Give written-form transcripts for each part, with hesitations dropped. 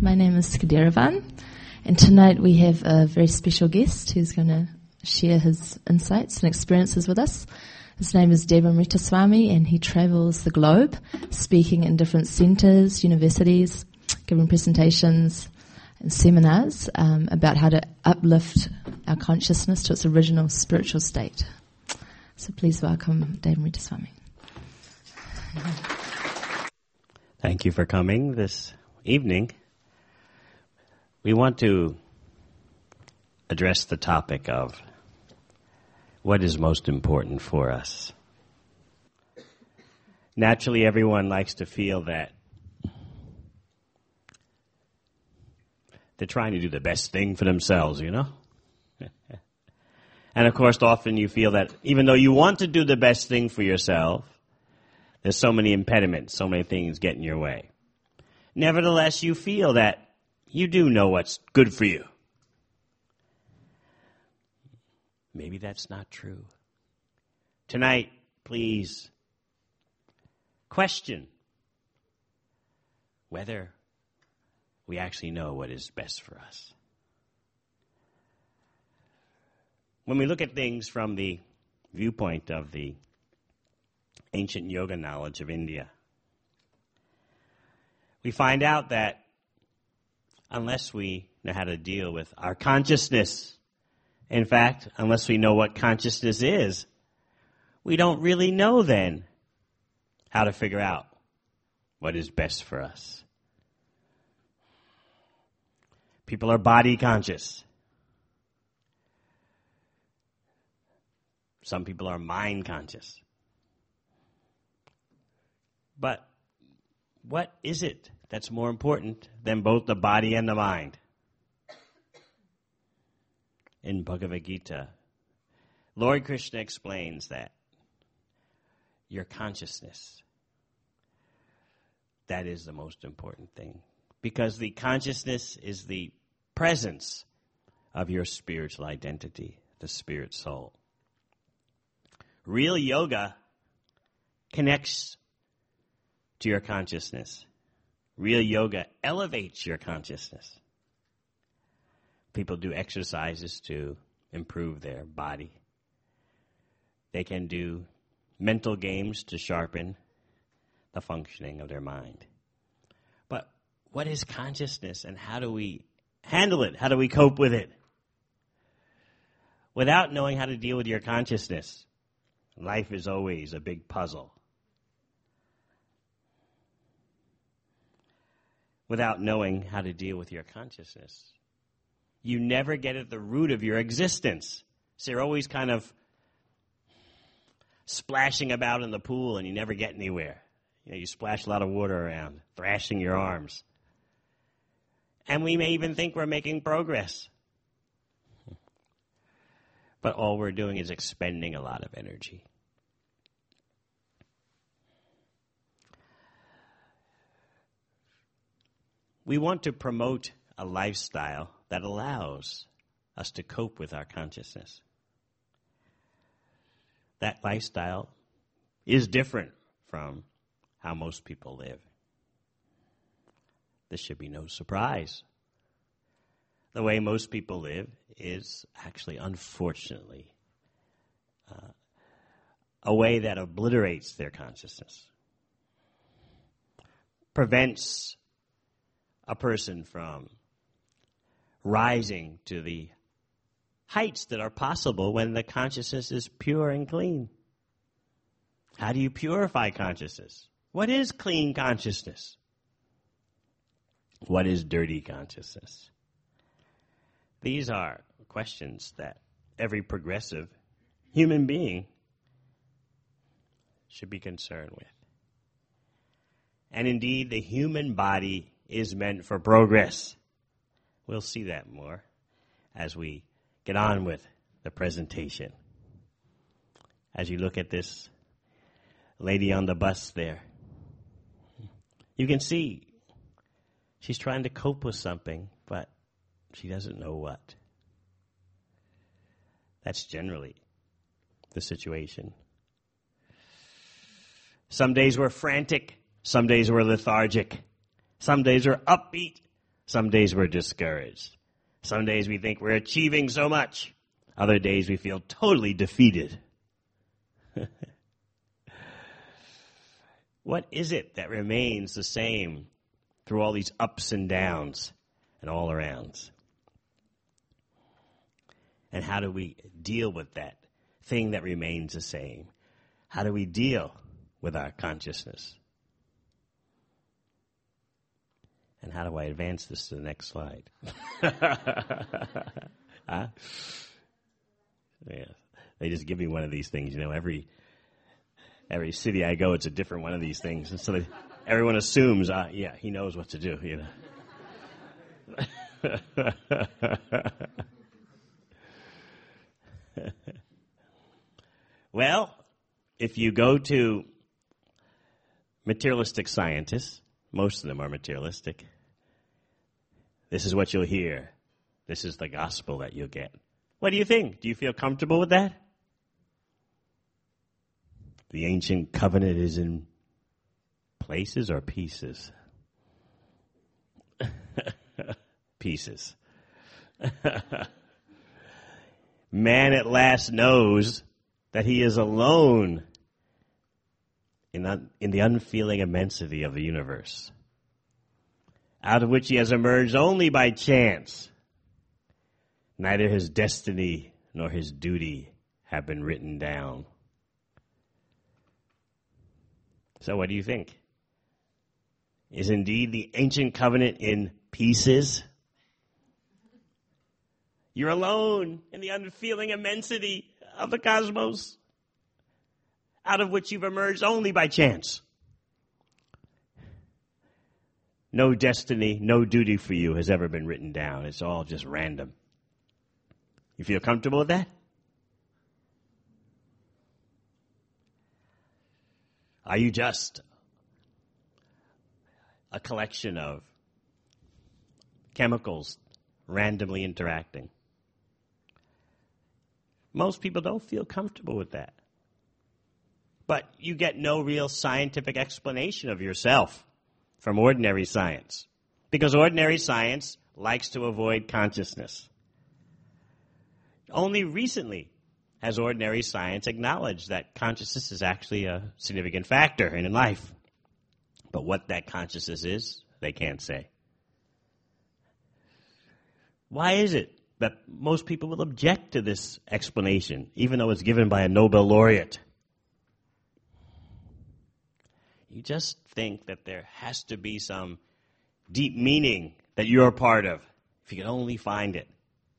My name is Skadiravan, and tonight we have a very special guest who's going to share his insights and experiences with us. His name is Devamrita, and he travels the globe, speaking in different centres, universities, giving presentations and seminars about how to uplift our consciousness to its original spiritual state. So please welcome Devamrita. Thank you for coming this evening. We want to address the topic of what is most important for us. Naturally, everyone likes to feel that they're trying to do the best thing for themselves, you know? And of course, often you feel that even though you want to do the best thing for yourself, there's so many impediments, so many things get in your way. Nevertheless, you feel that you do know what's good for you. Maybe that's not true. Tonight, please question whether we actually know what is best for us. When we look at things from the viewpoint of the ancient yoga knowledge of India, we find out that unless we know how to deal with our consciousness, in fact, unless we know what consciousness is, we don't really know then how to figure out what is best for us. People are body conscious. Some people are mind conscious. But what is it that's more important than both the body and the mind? In Bhagavad Gita, Lord Krishna explains that your consciousness, that is the most important thing. Because the consciousness is the presence of your spiritual identity, the spirit soul. Real yoga connects to your consciousness. Real yoga elevates your consciousness. People do exercises to improve their body. They can do mental games to sharpen the functioning of their mind. But what is consciousness, and how do we handle it? How do we cope with it? Without knowing how to deal with your consciousness, life is always a big puzzle. Without knowing how to deal with your consciousness, you never get at the root of your existence. So you're always kind of splashing about in the pool and you never get anywhere. You know, you splash a lot of water around, thrashing your arms. And we may even think we're making progress. But all we're doing is expending a lot of energy. We want to promote a lifestyle that allows us to cope with our consciousness. That lifestyle is different from how most people live. This should be no surprise. The way most people live is actually, unfortunately, a way that obliterates their consciousness, prevents a person from rising to the heights that are possible when the consciousness is pure and clean. How do you purify consciousness? What is clean consciousness? What is dirty consciousness? These are questions that every progressive human being should be concerned with. And indeed, the human body is meant for progress. We'll see that more as we get on with the presentation. As you look at this lady on the bus there, you can see she's trying to cope with something, but she doesn't know what. That's generally the situation. Some days we're frantic. Some days we're lethargic. Some days we're upbeat. Some days we're discouraged. Some days we think we're achieving so much. Other days we feel totally defeated. What is it that remains the same through all these ups and downs and all arounds? And how do we deal with that thing that remains the same? How do we deal with our consciousness? And how do I advance this to the next slide? Huh? Yeah. They just give me one of these things, every city I go, it's a different one of these things. And so everyone assumes, he knows what to do, Well, if you go to materialistic scientists, most of them are materialistic, this is what you'll hear. This is the gospel that you'll get. What do you think? Do you feel comfortable with that? The ancient covenant is in places or pieces? Pieces. Man at last knows that he is alone in the unfeeling immensity of the universe, out of which he has emerged only by chance. Neither his destiny nor his duty have been written down. So what do you think? Is indeed the ancient covenant in pieces? You're alone in the unfeeling immensity of the cosmos, out of which you've emerged only by chance. No destiny, no duty for you has ever been written down. It's all just random. You feel comfortable with that? Are you just a collection of chemicals randomly interacting? Most people don't feel comfortable with that. But you get no real scientific explanation of yourself from ordinary science, because ordinary science likes to avoid consciousness. Only recently has ordinary science acknowledged that consciousness is actually a significant factor in life. But what that consciousness is, they can't say. Why is it that most people will object to this explanation, even though it's given by a Nobel laureate? You just think that there has to be some deep meaning that you're a part of, if you can only find it.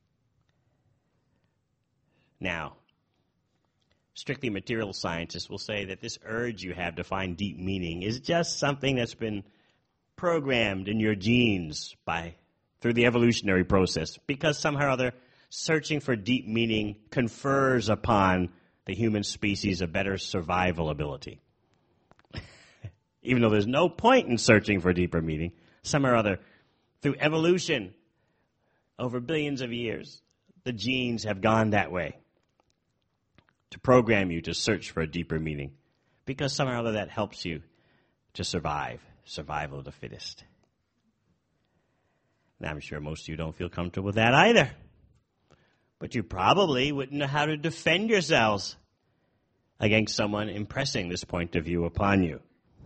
Now, strictly material scientists will say that this urge you have to find deep meaning is just something that's been programmed in your genes through the evolutionary process, because somehow or other searching for deep meaning confers upon the human species a better survival ability. Even though there's no point in searching for deeper meaning, somehow or other, through evolution, over billions of years, the genes have gone that way, to program you to search for a deeper meaning, because somehow or other that helps you to survive, survival of the fittest. Now, I'm sure most of you don't feel comfortable with that either, but you probably wouldn't know how to defend yourselves against someone impressing this point of view upon you.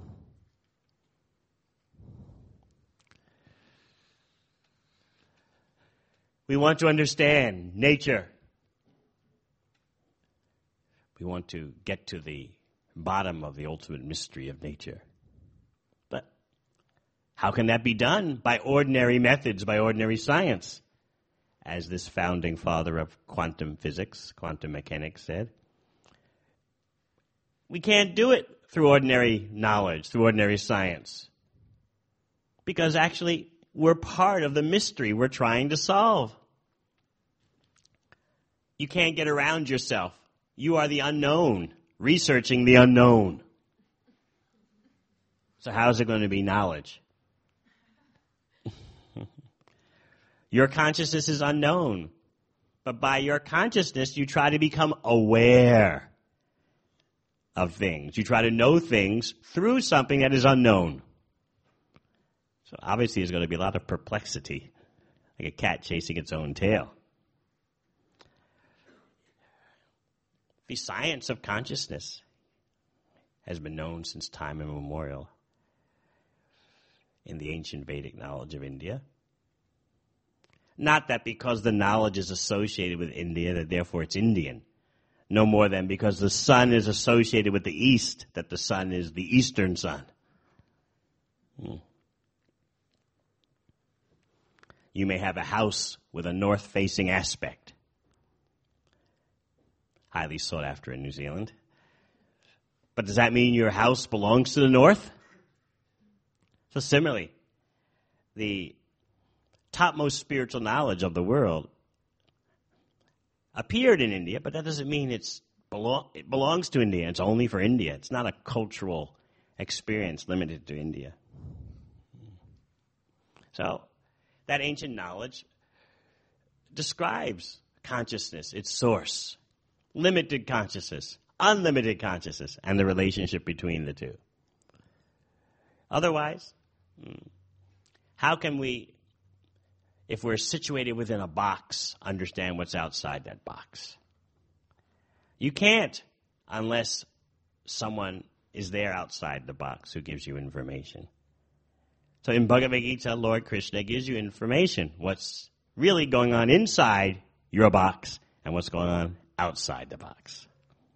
We want to understand nature. We want to get to the bottom of the ultimate mystery of nature. But how can that be done? By ordinary methods, by ordinary science. As this founding father of quantum physics, quantum mechanics said. We can't do it through ordinary knowledge, through ordinary science. Because actually, we're part of the mystery we're trying to solve. You can't get around yourself. You are the unknown, researching the unknown. So how is it going to be knowledge? Your consciousness is unknown. But by your consciousness, you try to become aware of things. You try to know things through something that is unknown. So obviously there's going to be a lot of perplexity, like a cat chasing its own tail. The science of consciousness has been known since time immemorial in the ancient Vedic knowledge of India. Not that because the knowledge is associated with India, that therefore it's Indian. No more than because the sun is associated with the East, that the sun is the Eastern sun. You may have a house with a north-facing aspect. Highly sought after in New Zealand. But does that mean your house belongs to the north? So similarly, the topmost spiritual knowledge of the world appeared in India, but that doesn't mean it belongs to India. It's only for India. It's not a cultural experience limited to India. So that ancient knowledge describes consciousness, its source, limited consciousness, unlimited consciousness, and the relationship between the two. Otherwise, how can we, if we're situated within a box, understand what's outside that box? You can't unless someone is there outside the box who gives you information. So in Bhagavad Gita, Lord Krishna gives you information, what's really going on inside your box and what's going on outside the box.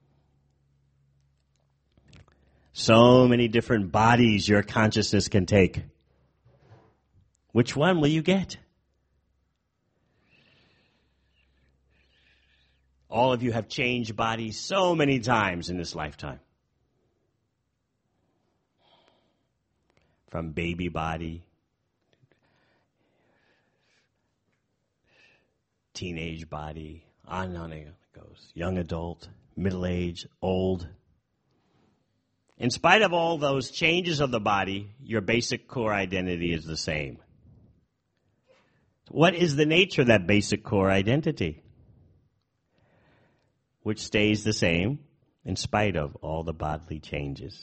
So many different bodies your consciousness can take. Which one will you get? All of you have changed bodies so many times in this lifetime. From baby body, teenage body, on and on it goes. Young adult, middle age, old. In spite of all those changes of the body, your basic core identity is the same. What is the nature of that basic core identity? Which stays the same in spite of all the bodily changes.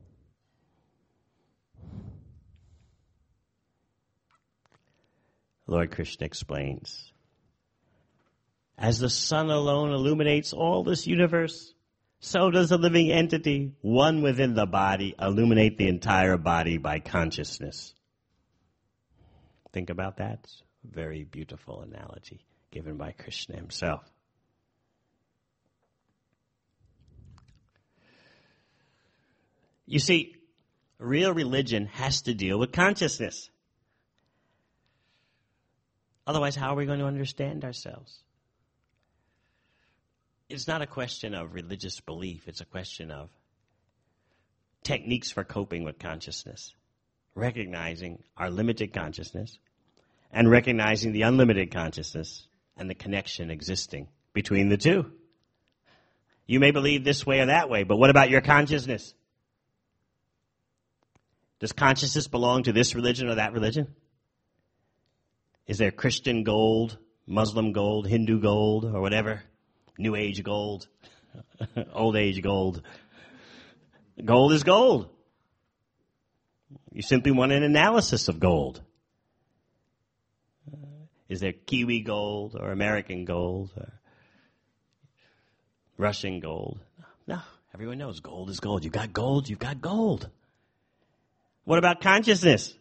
Lord Krishna explains, as the sun alone illuminates all this universe, so does the living entity, one within the body, illuminate the entire body by consciousness. Think about that. Very beautiful analogy given by Krishna himself. You see, real religion has to deal with consciousness. Otherwise, how are we going to understand ourselves? It's not a question of religious belief. It's a question of techniques for coping with consciousness. Recognizing our limited consciousness and recognizing the unlimited consciousness and the connection existing between the two. You may believe this way or that way, but what about your consciousness? Does consciousness belong to this religion or that religion? Is there Christian gold, Muslim gold, Hindu gold, or whatever? New age gold, old age gold. Gold is gold. You simply want an analysis of gold. Is there Kiwi gold or American gold or Russian gold? No, everyone knows gold is gold. You've got gold, you've got gold. What about consciousness?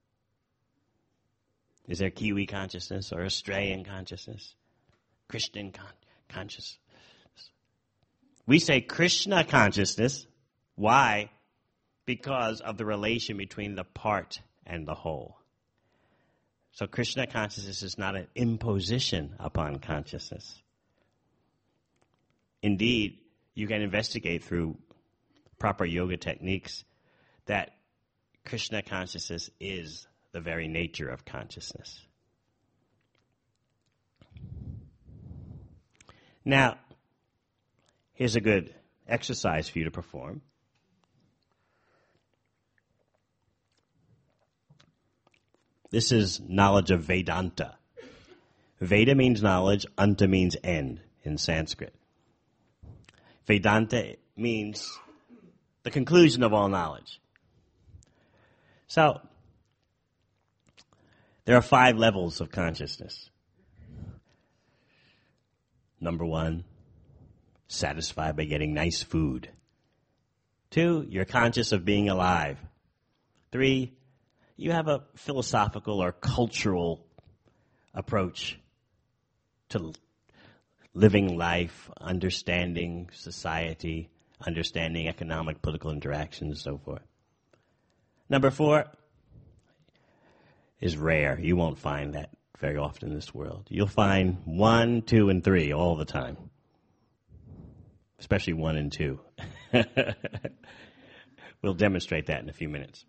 Is there Kiwi consciousness or Australian consciousness? Christian consciousness? We say Krishna consciousness. Why? Because of the relation between the part and the whole. So Krishna consciousness is not an imposition upon consciousness. Indeed, you can investigate through proper yoga techniques that Krishna consciousness is the very nature of consciousness. Now, here's a good exercise for you to perform. This is knowledge of Vedanta. Veda means knowledge, anta means end in Sanskrit. Vedanta means the conclusion of all knowledge. So, There are 5 levels of consciousness. Number 1, satisfied by getting nice food. 2, you're conscious of being alive. 3, you have a philosophical or cultural approach to living life, understanding society, understanding economic, political interactions, and so forth. Number 4 is rare. You won't find that very often in this world. You'll find 1, 2, and 3 all the time, especially 1 and 2. We'll demonstrate that in a few minutes.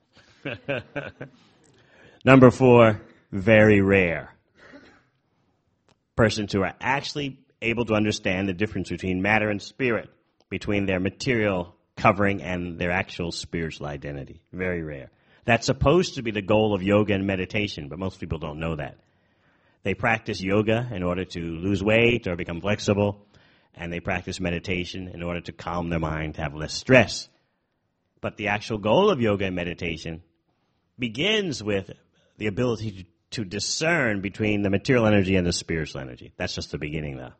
Number 4, very rare. Persons who are actually able to understand the difference between matter and spirit, between their material covering and their actual spiritual identity. Very rare. That's supposed to be the goal of yoga and meditation, but most people don't know that. They practice yoga in order to lose weight or become flexible, and they practice meditation in order to calm their mind, to have less stress. But the actual goal of yoga and meditation begins with the ability to discern between the material energy and the spiritual energy. That's just the beginning, though.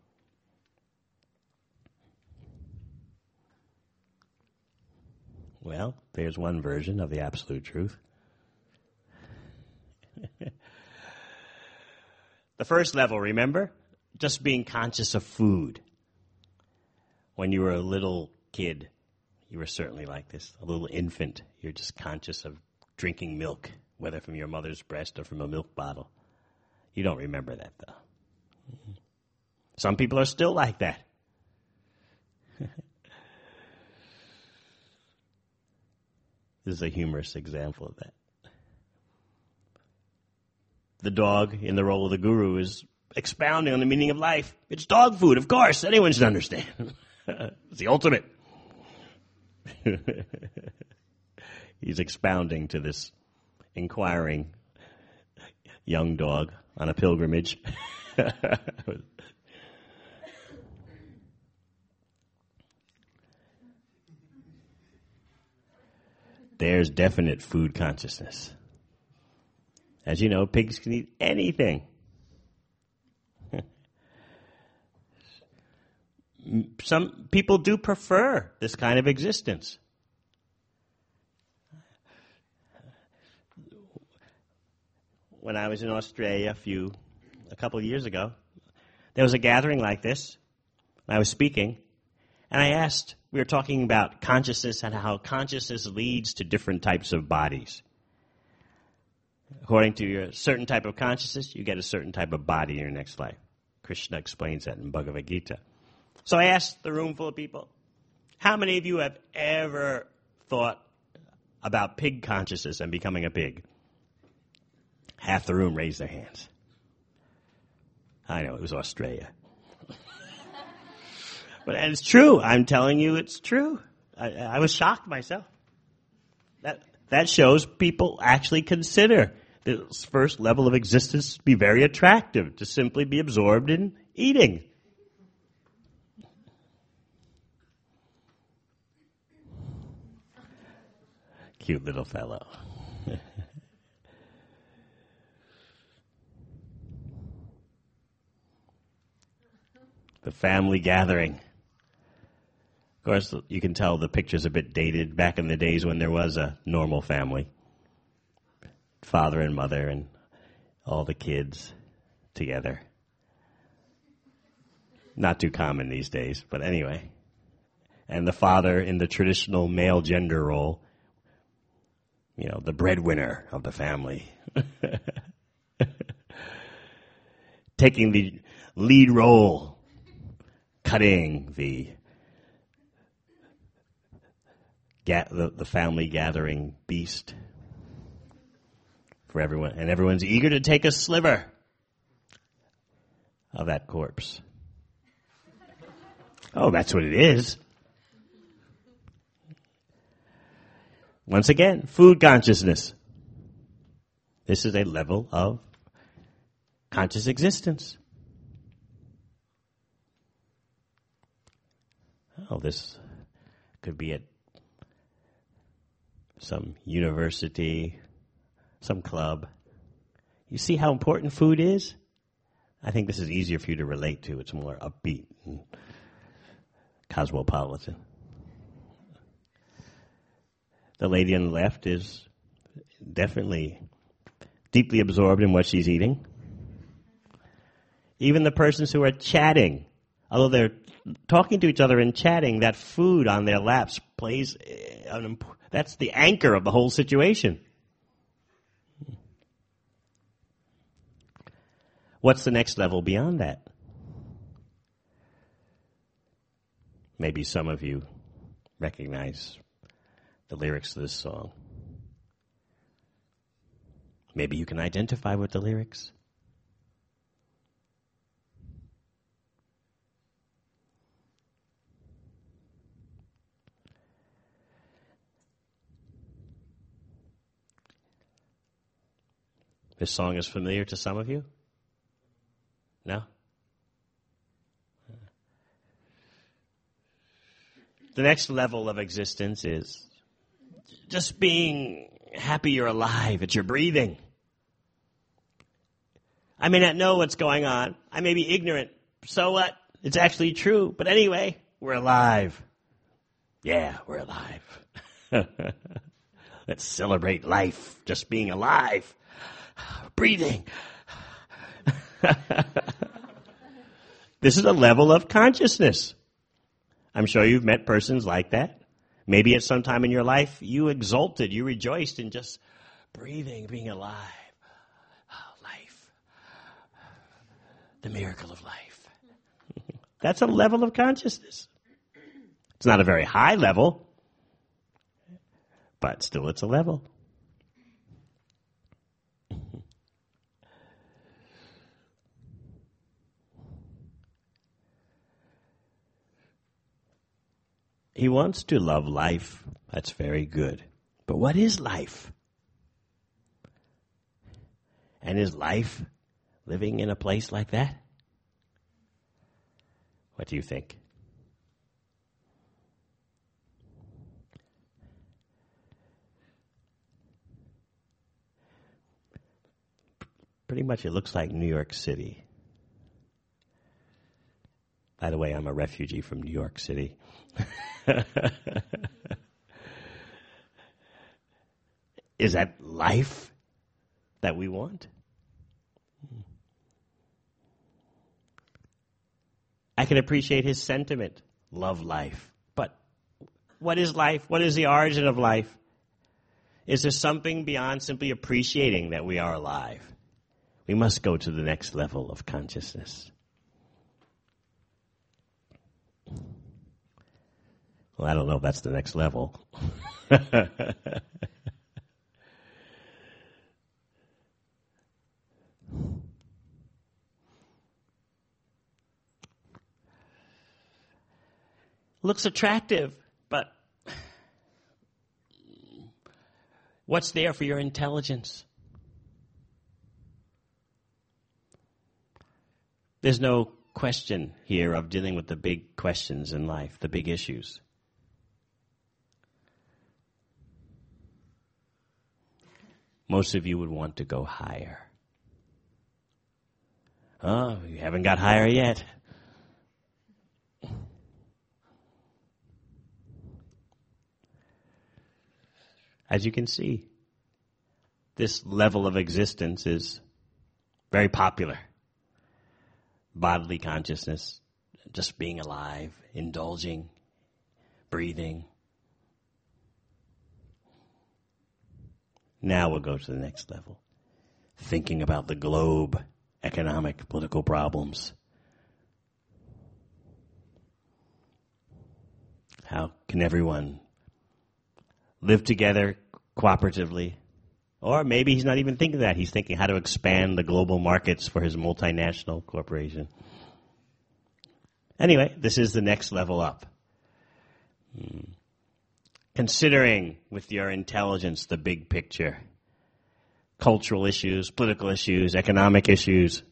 Well, there's one version of the absolute truth. The first level, remember? Just being conscious of food. When you were a little kid, you were certainly like this. A little infant, you're just conscious of drinking milk, whether from your mother's breast or from a milk bottle. You don't remember that, though. Some people are still like that. This is a humorous example of that. The dog in the role of the guru is expounding on the meaning of life. It's dog food, of course. Anyone should understand. It's the ultimate. He's expounding to this inquiring young dog on a pilgrimage. There's definite food consciousness. As you know, pigs can eat anything. Some people do prefer this kind of existence. When I was in Australia a couple of years ago, there was a gathering like this. I was speaking, and we were talking about consciousness and how consciousness leads to different types of bodies. According to your certain type of consciousness, you get a certain type of body in your next life. Krishna explains that in Bhagavad Gita. So I asked the room full of people, how many of you have ever thought about pig consciousness and becoming a pig? Half the room raised their hands. I know, it was Australia. But it's true. I'm telling you it's true. I was shocked myself. That shows people actually consider this first level of existence to be very attractive, to simply be absorbed in eating. Cute little fellow. The family gathering. Of course, you can tell the picture's a bit dated back in the days when there was a normal family. Father and mother and all the kids together. Not too common these days, but anyway. And the father in the traditional male gender role, the breadwinner of the family. Taking the lead role, cutting the family gathering beast for everyone. And everyone's eager to take a sliver of that corpse. Oh, that's what it is. Once again, food consciousness. This is a level of conscious existence. Oh, this could be at some university, some club. You see how important food is? I think this is easier for you to relate to. It's more upbeat and cosmopolitan. The lady on the left is definitely deeply absorbed in what she's eating. Even the persons who are chatting, although they're talking to each other and chatting, that food on their laps plays that's the anchor of the whole situation. What's the next level beyond that? Maybe some of you recognize the lyrics of this song. Maybe you can identify with the lyrics. This song is familiar to some of you? No? The next level of existence is just being happy you're alive, that you're breathing. I may not know what's going on. I may be ignorant. So what? It's actually true. But anyway, we're alive. Yeah, we're alive. Let's celebrate life, just being alive, breathing. This is a level of consciousness. I'm sure you've met persons like that. Maybe at some time in your life, you exulted, you rejoiced in just breathing, being alive. Oh, life. The miracle of life. That's a level of consciousness. It's not a very high level, but still it's a level. He wants to love life. That's very good. But what is life? And is life living in a place like that? What do you think? Pretty much it looks like New York City. By the way, I'm a refugee from New York City. Is that life that we want? I can appreciate his sentiment, love life. But what is life? What is the origin of life? Is there something beyond simply appreciating that we are alive? We must go to the next level of consciousness. Well, I don't know if that's the next level. Looks attractive, but what's there for your intelligence? There's no question here of dealing with the big questions in life, the big issues. Most of you would want to go higher. Oh, you haven't got higher yet. As you can see, this level of existence is very popular. Bodily consciousness, just being alive, indulging, breathing. Now we'll go to the next level. Thinking about the globe, economic, political problems. How can everyone live together cooperatively? Or maybe he's not even thinking that. He's thinking how to expand the global markets for his multinational corporation. Anyway, this is the next level up. Considering with your intelligence the big picture. Cultural issues, political issues, economic issues.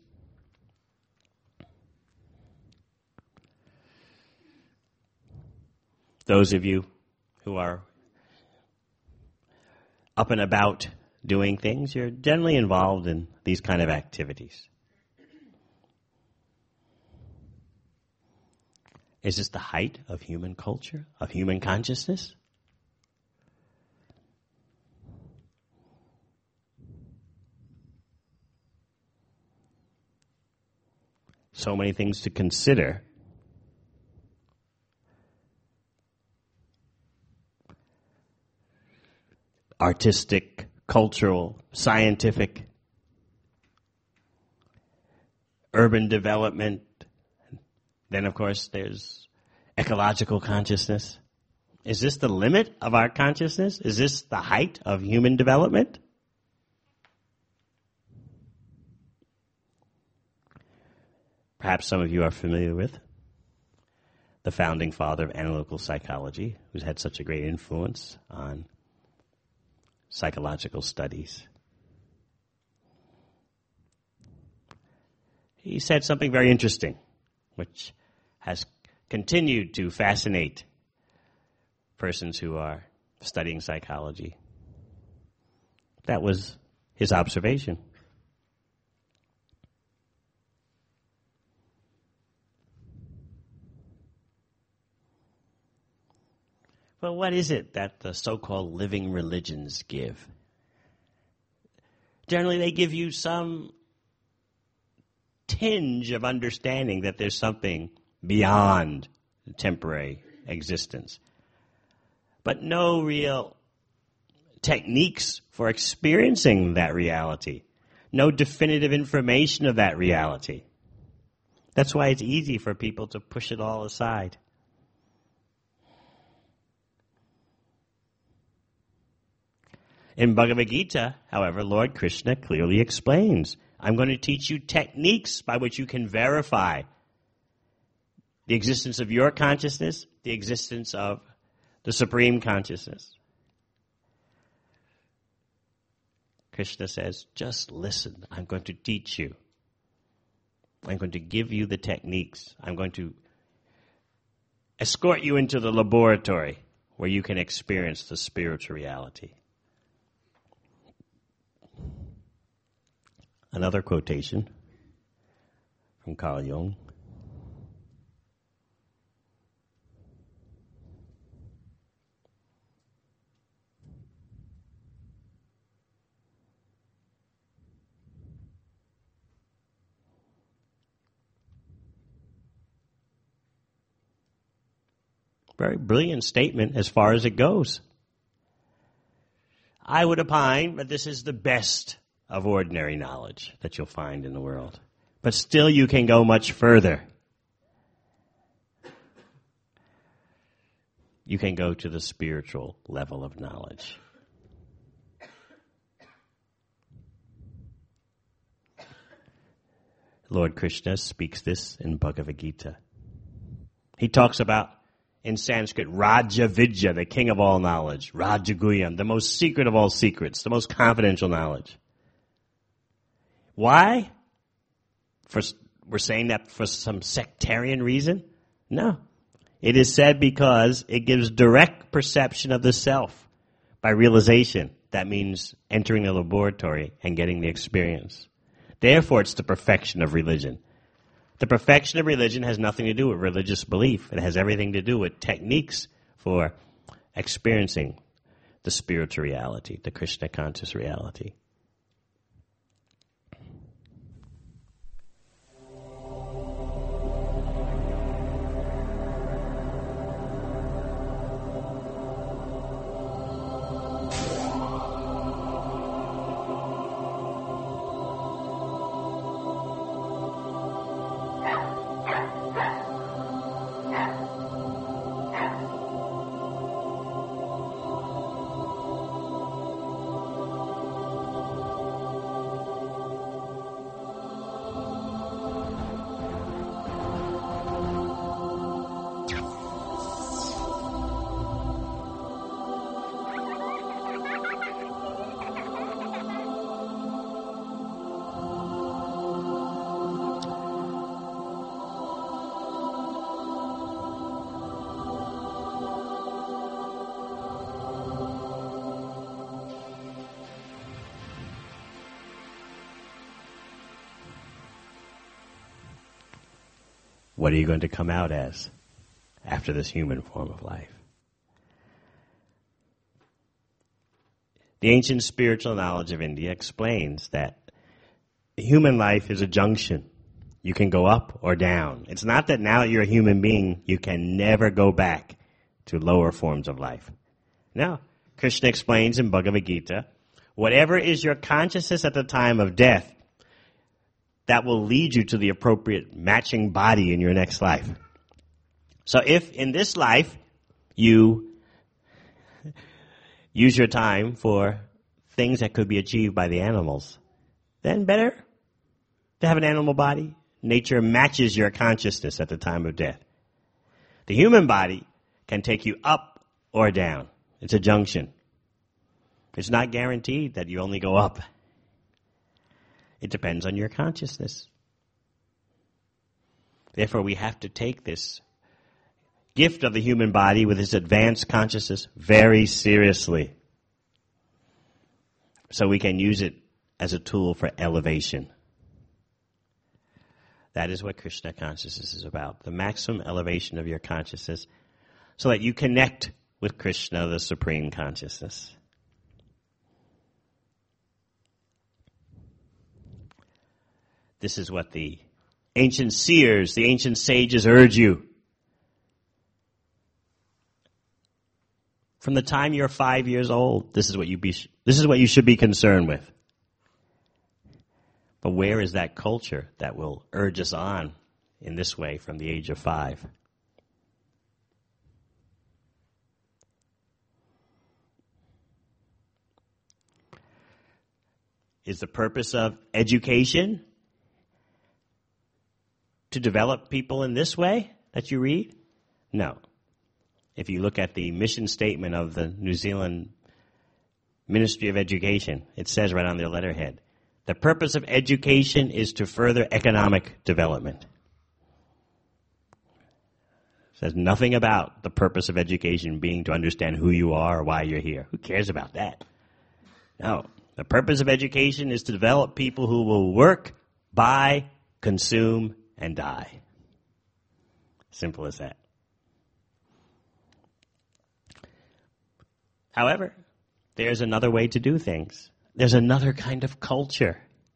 Those of you who are up and about doing things, you're generally involved in these kind of activities. Is this the height of human culture, of human consciousness? So many things to consider. Artistic, cultural, scientific, urban development. Then, of course, there's ecological consciousness. Is this the limit of our consciousness? Is this the height of human development? Perhaps some of you are familiar with the founding father of analytical psychology, who's had such a great influence on psychological studies. He said something very interesting, which has continued to fascinate persons who are studying psychology. That was his observation. Well, what is it that the so-called living religions give? Generally, they give you some tinge of understanding that there's something beyond temporary existence, but no real techniques for experiencing that reality, no definitive information of that reality. That's why it's easy for people to push it all aside. In Bhagavad Gita, however, Lord Krishna clearly explains, I'm going to teach you techniques by which you can verify the existence of your consciousness, the existence of the Supreme Consciousness. Krishna says, just listen. I'm going to teach you. I'm going to give you the techniques. I'm going to escort you into the laboratory where you can experience the spiritual reality. Another quotation from Carl Jung. Very brilliant statement as far as it goes. I would opine that this is the best of ordinary knowledge that you'll find in the world. But still you can go much further. You can go to the spiritual level of knowledge. Lord Krishna speaks this in Bhagavad Gita. He talks about, in Sanskrit, Raja Vidya, the king of all knowledge, Raja Guhyam, the most secret of all secrets, the most confidential knowledge. Why? We're saying that for some sectarian reason? No. It is said because it gives direct perception of the self by realization. That means entering the laboratory and getting the experience. Therefore, it's the perfection of religion. The perfection of religion has nothing to do with religious belief. It has everything to do with techniques for experiencing the spiritual reality, the Krishna conscious reality. What are you going to come out as after this human form of life? The ancient spiritual knowledge of India explains that human life is a junction. You can go up or down. It's not that now that you're a human being, you can never go back to lower forms of life. No. Krishna explains in Bhagavad Gita, whatever is your consciousness at the time of death, that will lead you to the appropriate matching body in your next life. So if in this life you use your time for things that could be achieved by the animals, then better to have an animal body. Nature matches your consciousness at the time of death. The human body can take you up or down. It's a junction. It's not guaranteed that you only go up. It depends on your consciousness. Therefore, we have to take this gift of the human body with its advanced consciousness very seriously, so we can use it as a tool for elevation. That is what Krishna consciousness is about, the maximum elevation of your consciousness so that you connect with Krishna, the supreme consciousness. This is what the ancient seers, the ancient sages urge you. From the time you're 5 years old, this is what you should be concerned with. But where is that culture that will urge us on in this way from the age of 5? Is the purpose of education to develop people in this way that you read? No. If you look at the mission statement of the New Zealand Ministry of Education, it says right on their letterhead, the purpose of education is to further economic development. It says nothing about the purpose of education being to understand who you are or why you're here. Who cares about that? No. The purpose of education is to develop people who will work, buy, consume, and die. Simple as that. However, there's another way to do things. There's another kind of culture.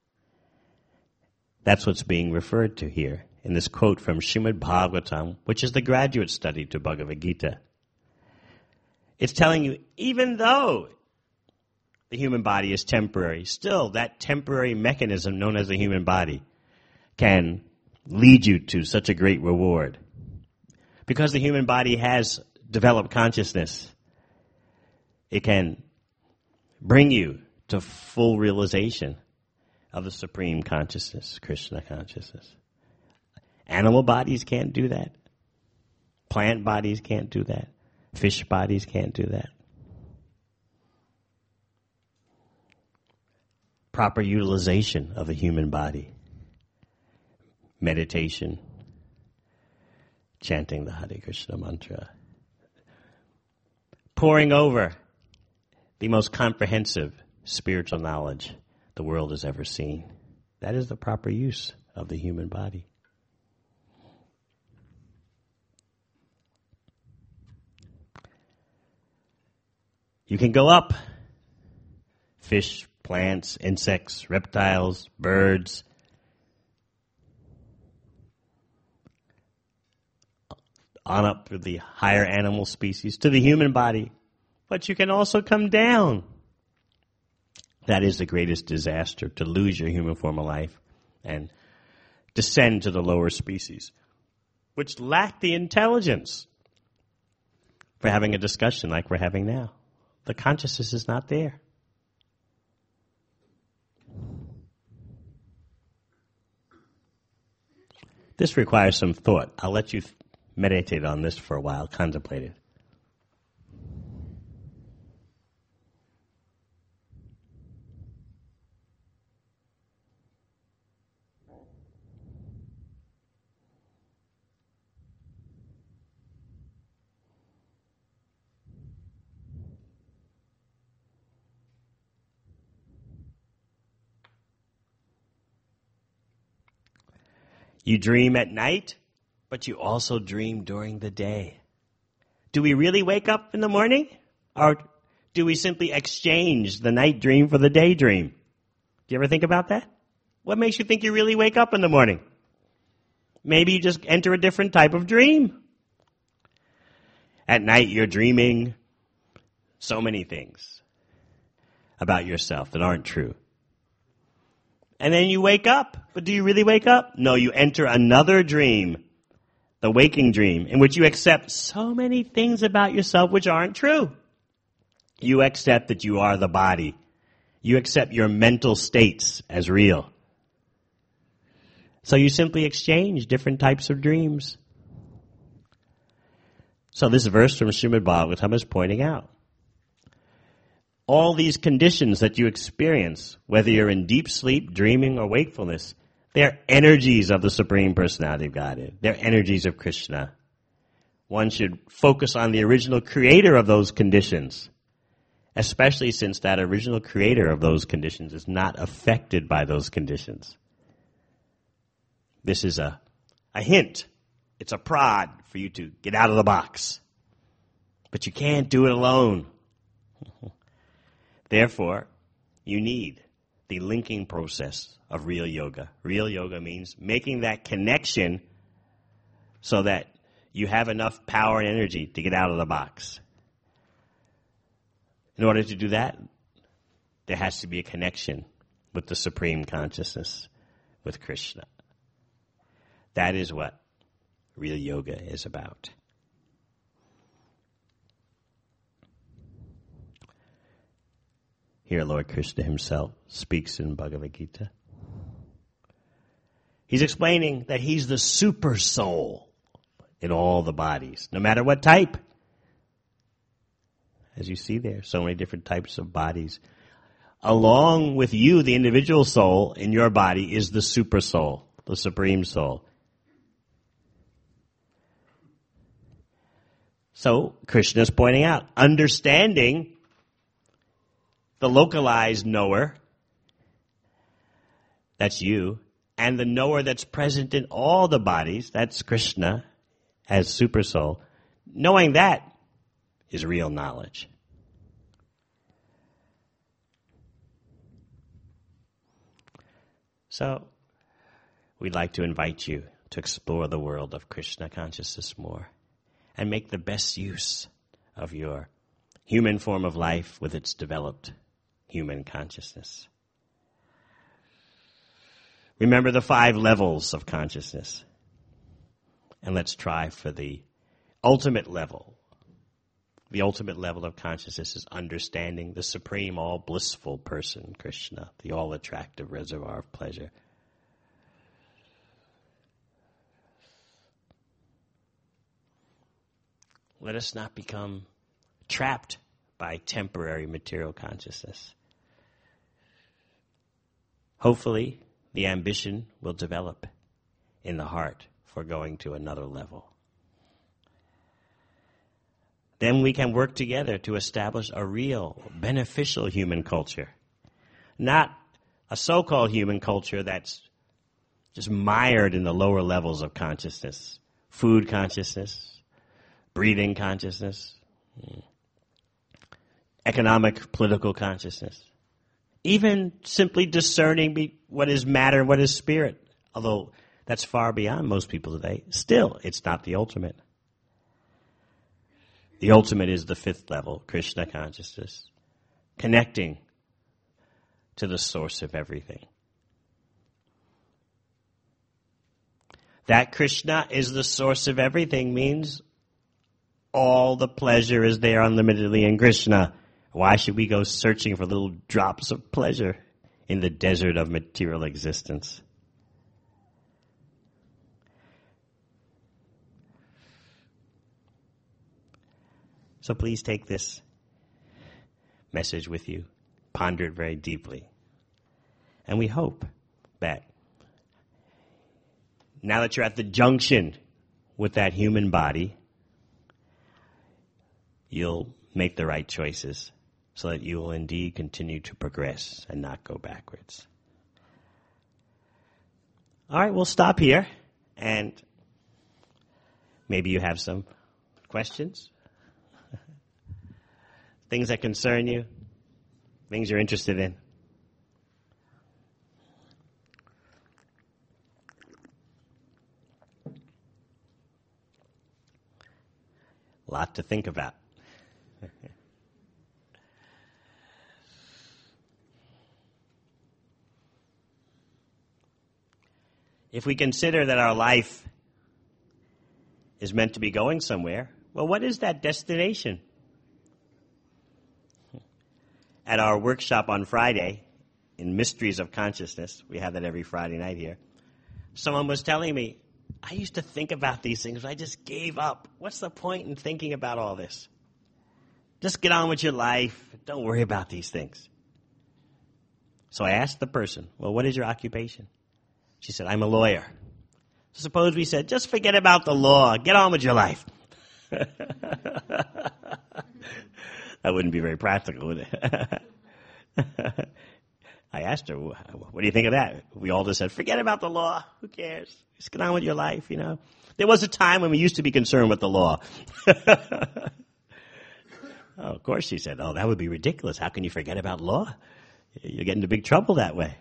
That's what's being referred to here in this quote from Srimad Bhagavatam, which is the graduate study to Bhagavad Gita. It's telling you, even though the human body is temporary, still that temporary mechanism known as the human body can lead you to such a great reward. Because the human body has developed consciousness, it can bring you to full realization of the supreme consciousness, Krishna consciousness. Animal bodies can't do that. Plant bodies can't do that. Fish bodies can't do that. Proper utilization of the human body. Meditation. Chanting the Hare Krishna mantra. Poring over the most comprehensive spiritual knowledge the world has ever seen. That is the proper use of the human body. You can go up. Fish, plants, insects, reptiles, birds. On up to the higher animal species, to the human body. But you can also come down. That is the greatest disaster, to lose your human form of life and descend to the lower species, which lack the intelligence for having a discussion like we're having now. The consciousness is not there. This requires some thought. I'll let you meditate on this for a while, contemplate it. You dream at night, but you also dream during the day. Do we really wake up in the morning? Or do we simply exchange the night dream for the day dream? Do you ever think about that? What makes you think you really wake up in the morning? Maybe you just enter a different type of dream. At night you're dreaming so many things about yourself that aren't true. And then you wake up. But do you really wake up? No, you enter another dream, the waking dream, in which you accept so many things about yourself which aren't true. You accept that you are the body. You accept your mental states as real. So you simply exchange different types of dreams. So this verse from Srimad Bhagavatam is pointing out all these conditions that you experience, whether you're in deep sleep, dreaming, or wakefulness, they're energies of the Supreme Personality of Godhead. They're energies of Krishna. One should focus on the original creator of those conditions, especially since that original creator of those conditions is not affected by those conditions. This is a hint. It's a prod for you to get out of the box. But you can't do it alone. Therefore, you need the linking process of real yoga. Real yoga means making that connection so that you have enough power and energy to get out of the box. In order to do that, there has to be a connection with the Supreme Consciousness, with Krishna. That is what real yoga is about. Here Lord Krishna himself speaks in Bhagavad Gita. He's explaining that he's the super soul in all the bodies, no matter what type. As you see there, so many different types of bodies. Along with you, the individual soul in your body is the super soul, the supreme soul. So Krishna is pointing out, understanding the localized knower, that's you, and the knower that's present in all the bodies, that's Krishna as super soul. Knowing that is real knowledge. So, we'd like to invite you to explore the world of Krishna consciousness more and make the best use of your human form of life with its developed human consciousness. Remember the 5 levels of consciousness. And let's try for the ultimate level. The ultimate level of consciousness is understanding the supreme, all-blissful person, Krishna, the all-attractive reservoir of pleasure. Let us not become trapped by temporary material consciousness. Hopefully, the ambition will develop in the heart for going to another level. Then we can work together to establish a real, beneficial human culture. Not a so-called human culture that's just mired in the lower levels of consciousness. Food consciousness, breathing consciousness, economic, political consciousness. Even simply discerning what is matter and what is spirit. Although that's far beyond most people today. Still, it's not the ultimate. The ultimate is the 5th level, Krishna consciousness. Connecting to the source of everything. That Krishna is the source of everything means all the pleasure is there unlimitedly in Krishna. Why should we go searching for little drops of pleasure in the desert of material existence? So please take this message with you, ponder it very deeply. And we hope that now that you're at the junction with that human body, you'll make the right choices so that you will indeed continue to progress and not go backwards. All right, we'll stop here. And Maybe you have some questions, things that concern you, things you're interested in. A lot to think about. If we consider that our life is meant to be going somewhere, well, what is that destination? At our workshop on Friday, in Mysteries of Consciousness, we have that every Friday night here, someone was telling me, I used to think about these things, but I just gave up. What's the point in thinking about all this? Just get on with your life. Don't worry about these things. So I asked the person, well, what is your occupation? She said, I'm a lawyer. So suppose we said, just forget about the law. Get on with your life. That wouldn't be very practical, would it? I asked her, what do you think of that? We all just said, forget about the law. Who cares? Just get on with your life, you know. There was a time when we used to be concerned with the law. Oh, of course, she said, oh, that would be ridiculous. How can you forget about law? You'll get into big trouble that way.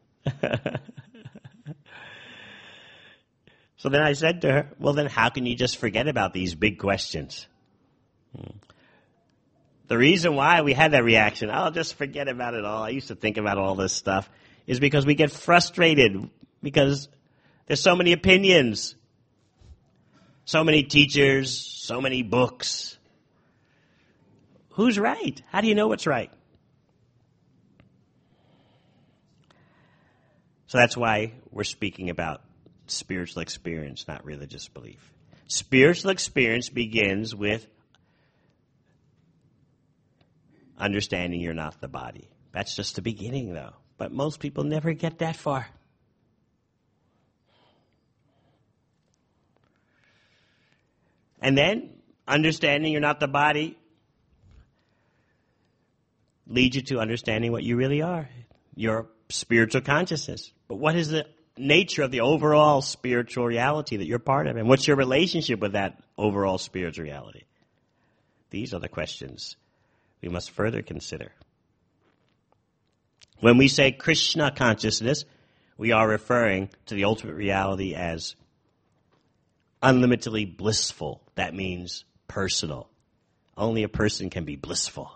So then I said to her, well, then how can you just forget about these big questions? The reason why we had that reaction, I'll just forget about it all. I used to think about all this stuff, is because we get frustrated because there's so many opinions, so many teachers, so many books. Who's right? How do you know what's right? So that's why we're speaking about spiritual experience, not religious belief. Spiritual experience begins with understanding you're not the body. That's just the beginning, though. But most people never get that far. And then, understanding you're not the body leads you to understanding what you really are, your spiritual consciousness. But what is the nature of the overall spiritual reality that you're part of? And what's your relationship with that overall spiritual reality? These are the questions we must further consider. When we say Krishna consciousness, we are referring to the ultimate reality as unlimitedly blissful. That means personal. Only a person can be blissful.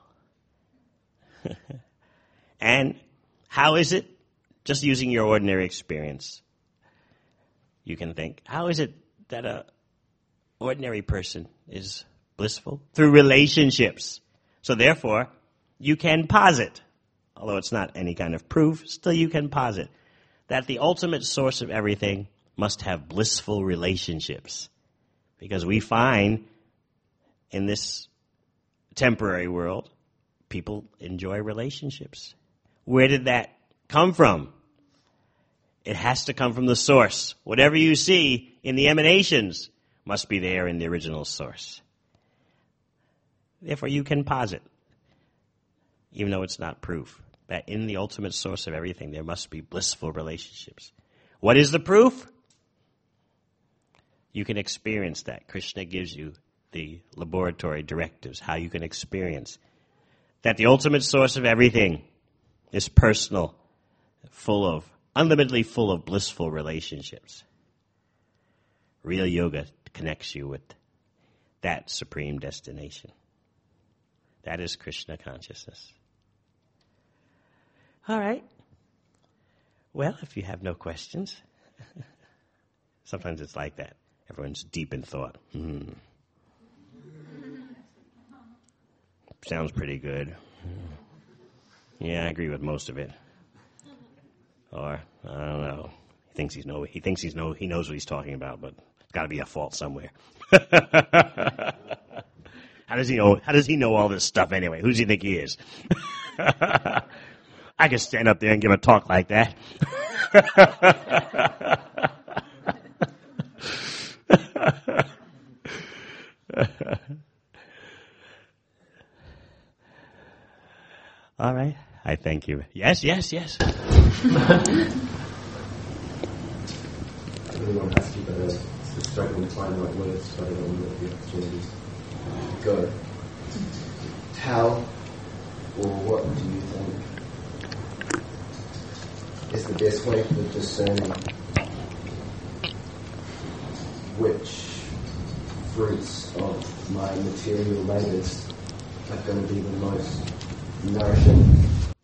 And how is it? Just using your ordinary experience, you can think, how is it that an ordinary person is blissful? Through relationships. So therefore, you can posit, although it's not any kind of proof, still you can posit that the ultimate source of everything must have blissful relationships. Because we find in this temporary world, people enjoy relationships. Where did that come from? It has to come from the source. Whatever you see in the emanations must be there in the original source. Therefore, you can posit, even though it's not proof, that in the ultimate source of everything there must be blissful relationships. What is the proof? You can experience that. Krishna gives you the laboratory directives, how you can experience that the ultimate source of everything is personal, unlimitedly full of blissful relationships. Real yoga connects you with that supreme destination. That is Krishna consciousness. All right. Well, if you have no questions, sometimes it's like that. Everyone's deep in thought. Sounds pretty good. Yeah, I agree with most of it. Or, I don't know. He knows what he's talking about, but it's got to be a fault somewhere. How does he know all this stuff anyway? Who does he think he is? I can stand up there and give a talk like that. All right. I thank you. Yes. I really want to ask you about Just struggling to find the right words, but I don't know what the opportunities go. How or what do you think is the best way for discerning which fruits of my material labours are going to be the most nourishing?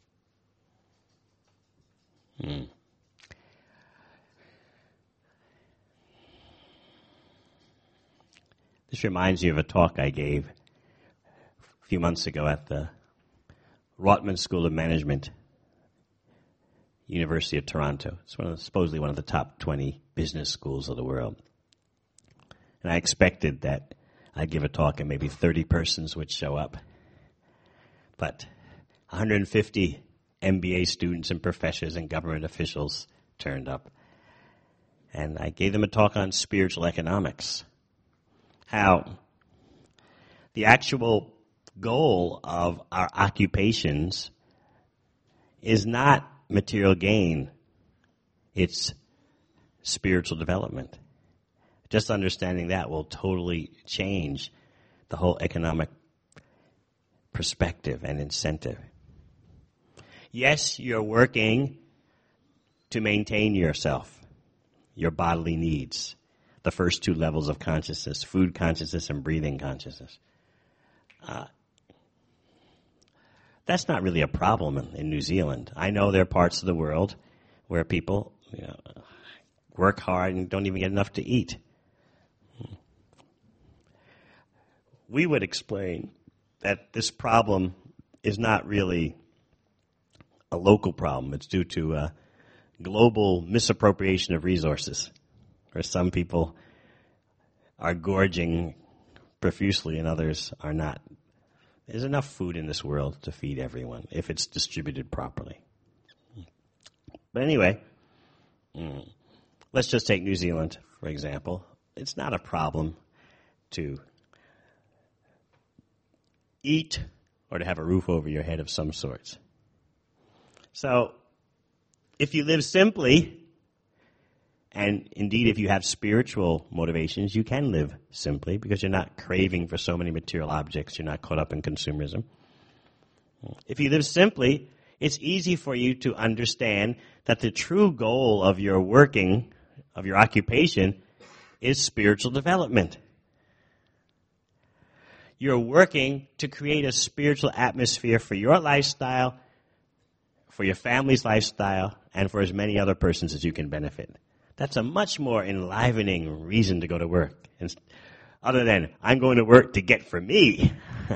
This reminds me of a talk I gave a few months ago at the Rotman School of Management, University of Toronto. It's supposedly one of the top 20 business schools of the world. And I expected that I'd give a talk and maybe 30 persons would show up. But 150 MBA students and professors and government officials turned up. And I gave them a talk on spiritual economics. How the actual goal of our occupations is not material gain. It's spiritual development. Just understanding that will totally change the whole economic perspective and incentive. Yes, you're working to maintain yourself, your bodily needs, the first two levels of consciousness, food consciousness and breathing consciousness. That's not really a problem in New Zealand. I know there are parts of the world where people work hard and don't even get enough to eat. We would explain that this problem is not really a local problem. It's due to global misappropriation of resources, where some people are gorging profusely and others are not. There's enough food in this world to feed everyone if it's distributed properly. But anyway, let's just take New Zealand, for example. It's not a problem to eat or to have a roof over your head of some sorts. So, if you live simply, and indeed if you have spiritual motivations, you can live simply because you're not craving for so many material objects. You're not caught up in consumerism. If you live simply, it's easy for you to understand that the true goal of your working, of your occupation, is spiritual development. You're working to create a spiritual atmosphere for your lifestyle, for your family's lifestyle, and for as many other persons as you can benefit. That's a much more enlivening reason to go to work, other than, I'm going to work to get for me.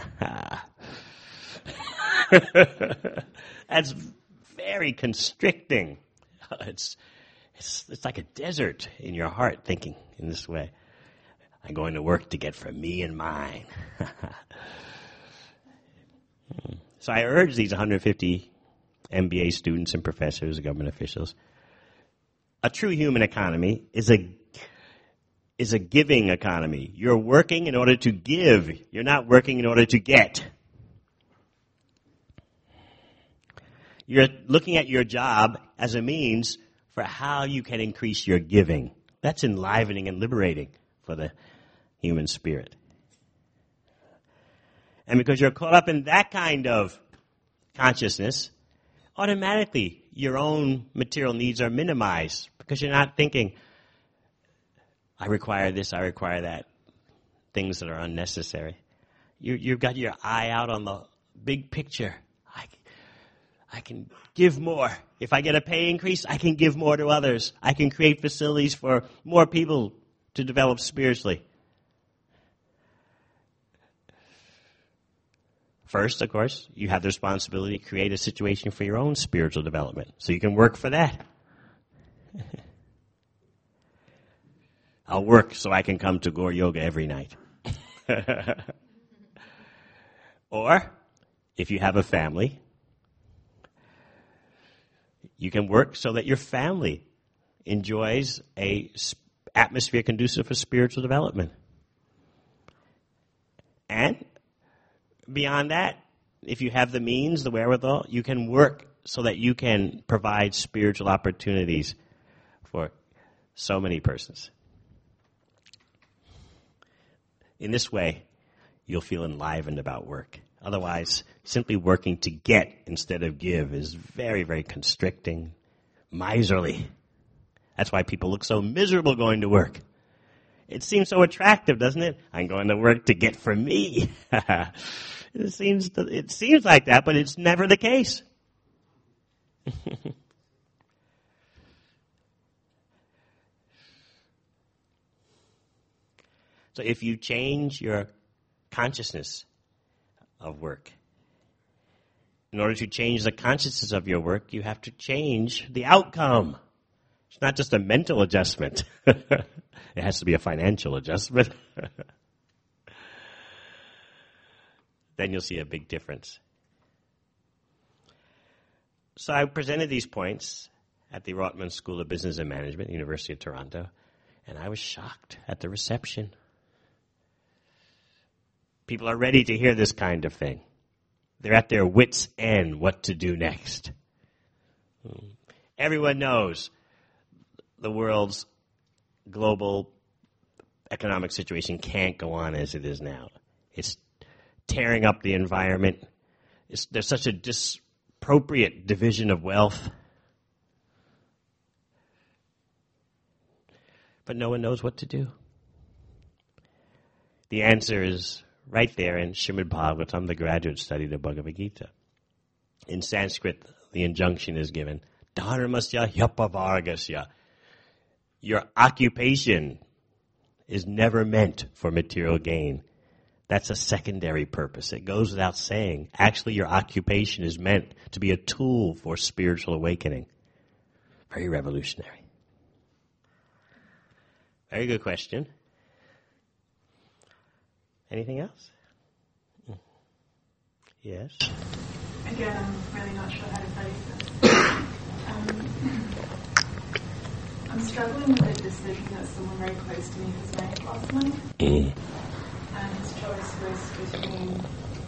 That's very constricting. It's like a desert in your heart thinking in this way. I'm going to work to get for me and mine. So I urge these 150 MBA students and professors and government officials, a true human economy is a giving economy. You're working in order to give. You're not working in order to get. You're looking at your job as a means for how you can increase your giving. That's enlivening and liberating for the human spirit. And because you're caught up in that kind of consciousness, automatically your own material needs are minimized because you're not thinking, I require this, I require that, things that are unnecessary. You've got your eye out on the big picture. I can give more. If I get a pay increase, I can give more to others. I can create facilities for more people to develop spiritually. First, of course, you have the responsibility to create a situation for your own spiritual development, so you can work for that. I'll work so I can come to Gaur Yoga every night. Or, if you have a family, you can work so that your family enjoys a atmosphere conducive for spiritual development. And beyond that, if you have the means, the wherewithal, you can work so that you can provide spiritual opportunities for so many persons. In this way, you'll feel enlivened about work. Otherwise, simply working to get instead of give is very, very constricting, miserly. That's why people look so miserable going to work. It seems so attractive, doesn't it? I'm going to work to get for me. It seems like that, but it's never the case. So if you change your consciousness of work, in order to change the consciousness of your work, you have to change the outcome. It's not just a mental adjustment. It has to be a financial adjustment. Then you'll see a big difference. So I presented these points at the Rotman School of Business and Management, University of Toronto, and I was shocked at the reception. People are ready to hear this kind of thing. They're at their wits' end what to do next. Everyone knows the world's global economic situation can't go on as it is now. It's tearing up the environment. There's such a disappropriate division of wealth. But no one knows what to do. The answer is right there in Srimad Bhagavatam, the graduate study of the Bhagavad Gita. In Sanskrit, the injunction is given, dharmasya hyapavargasya. Your occupation is never meant for material gain. That's a secondary purpose. It goes without saying. Actually, your occupation is meant to be a tool for spiritual awakening. Very revolutionary. Very good question. Anything else? Yes? Again, I'm really not sure how to face this. I'm struggling with a decision that someone very close to me has made last night. And his choice was between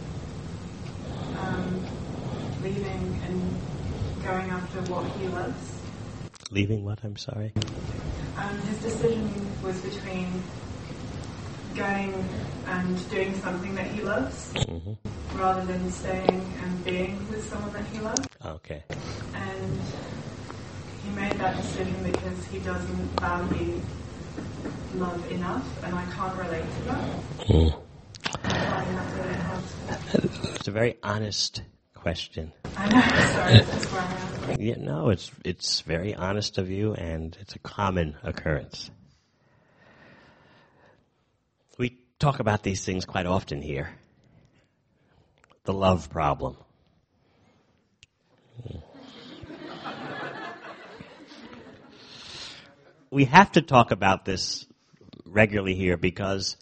leaving and going after what he loves. Leaving what? I'm sorry. His decision was between going and doing something that he loves, rather than staying and being with someone that he loves. Okay. And he made that decision because he doesn't value love enough, and I can't relate to that. I find that really hard. It's a very honest question. I know, sorry, that's where I am. Yeah, no, it's very honest of you, and it's a common occurrence. We talk about these things quite often here. The love problem. We have to talk about this regularly here because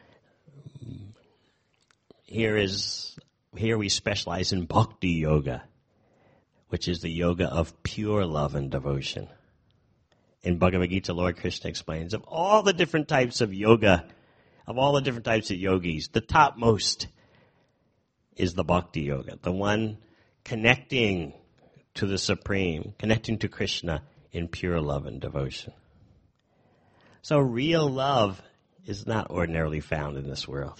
here we specialize in bhakti yoga, which is the yoga of pure love and devotion. In Bhagavad Gita, Lord Krishna explains of all the different types of yoga, of all the different types of yogis, the topmost is the bhakti yoga, the one connecting to the Supreme, connecting to Krishna in pure love and devotion. So real love is not ordinarily found in this world.